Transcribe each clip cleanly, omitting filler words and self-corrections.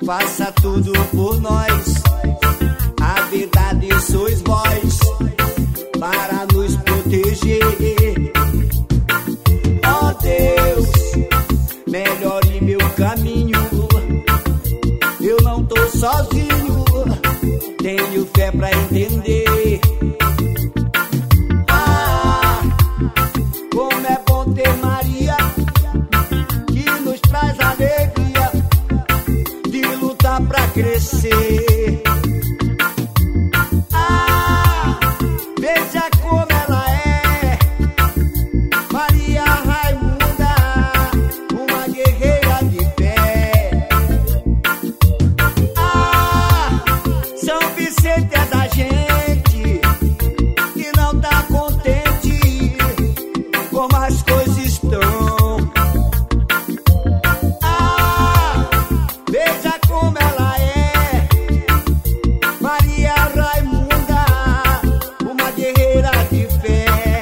faça tudo por nós. A verdade sois vós, para nos proteger. Ó Deus, melhore meu caminho. Eu não tô sozinho, tenho fé pra entender. Ah, como é bom ter Maria, que nos traz alegria de lutar pra crescer. Ah, veja como ela é, Maria Raimunda, uma guerreira de fé. Ah, São Vicente é da gente que não tá contente como as coisas estão. Ah, veja como ela é, Maria Raimunda, uma guerreira de fé.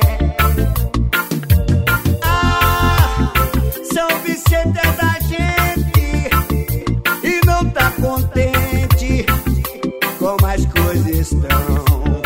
Ah, São Vicente é da gente e não tá contente como as coisas estão.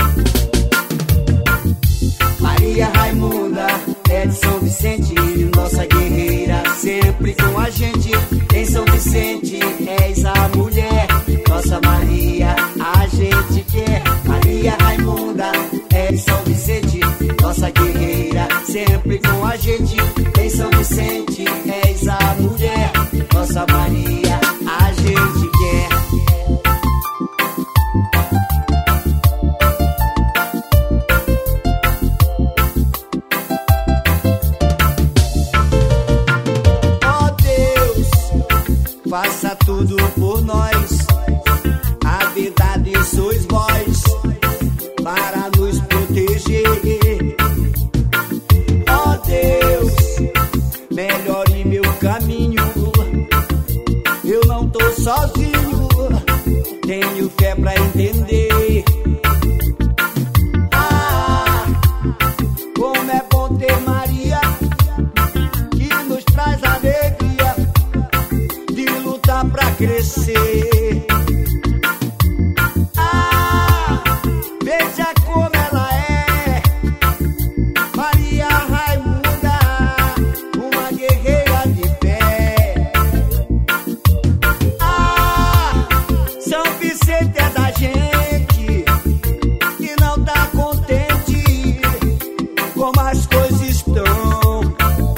Maria Raimunda é de São Vicente, nossa guerreira, sempre com a gente. Em São Vicente és a mulher, nossa Maria, a gente quer. Maria Raimunda é de São Vicente, nossa guerreira, sempre com a gente. Em São Vicente és a mulher, nossa Maria, a gente quer. Faça tudo por nós, a verdade sois vós, para nos proteger. Ó Deus, melhore meu caminho. Eu não tô sozinho, tenho fé pra entender. Ah, como é bom ter Maria, que nos traz alegria de lutar pra crescer. Ah, veja como ela é, Maria Raimunda, uma guerreira de fé. Ah, São Vicente é da gente que não tá contente como as coisas estão.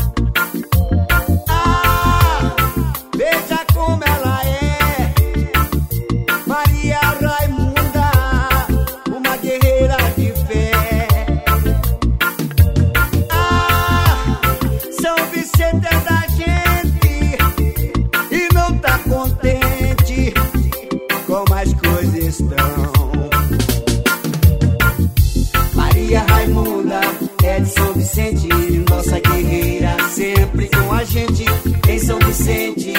Ah, veja como ela é, Maria Raimunda, uma guerreira de fé. Ah, São Vicente é da gente e não tá contente como as coisas estão. Maria Raimunda é de São Vicente, nossa guerreira, sempre com a gente. Em São Vicente